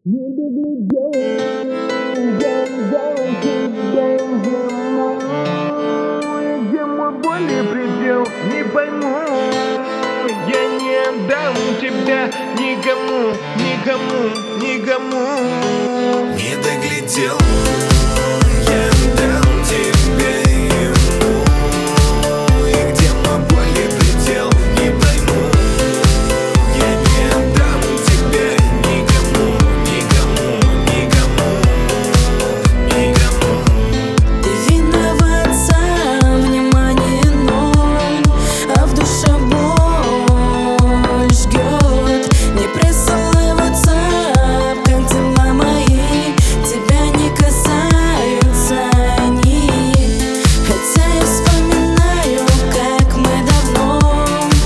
Не доглядел, я дал тебе ему. И где мой более предел, не пойму. Я не отдам тебя никому, никому, никому. Не доглядел, я отдам тебе ему. И где мой более предел, не пойму. Я не отдам тебе никому, никому, никому, никому. Ты виноват сам, внимание ноль, а в душе боль жгет. Не присылай в WhatsApp, как дела мои, тебя не касаются они. Хотя я вспоминаю, как мы давно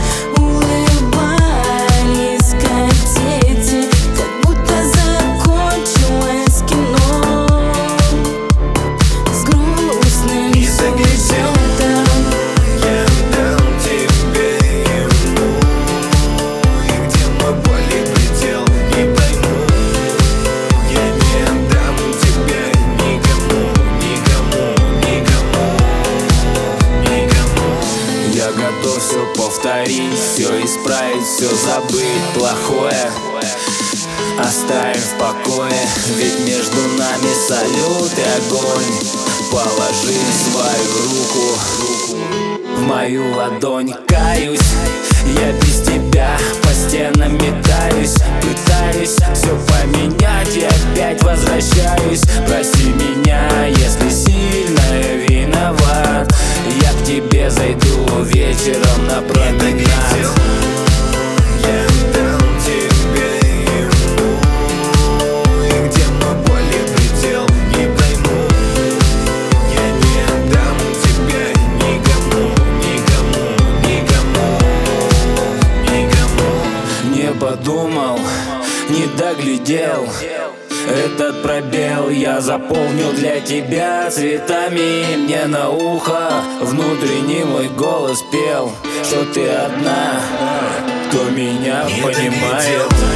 улыбались, как дети, как будто закончилось кино с грустным сюжетом. Я отдам тебе ему. И где мой более предел, не пойму. Я не отдам тебе никому, никому, никому, никому. Я готов все повторить, все исправить, все забыть плохое, оставим в покое. Ведь между нами салют и огонь. Положи свою руку в мою ладонь. Каюсь, я без тебя по стенам метаюсь, пытаюсь все поменять и опять возвращаюсь. Прости меня, если сильно виноват. Я к тебе зайду вечером на променад. Я отдам тебе ему. И где мой более предел, не пойму. Я не отдам тебе никому, никому, никому, никому. Не подумал, не доглядел. Этот пробел я заполнил для тебя цветами. Мне на ухо внутренний мой голос пел, что ты одна, кто меня понимает.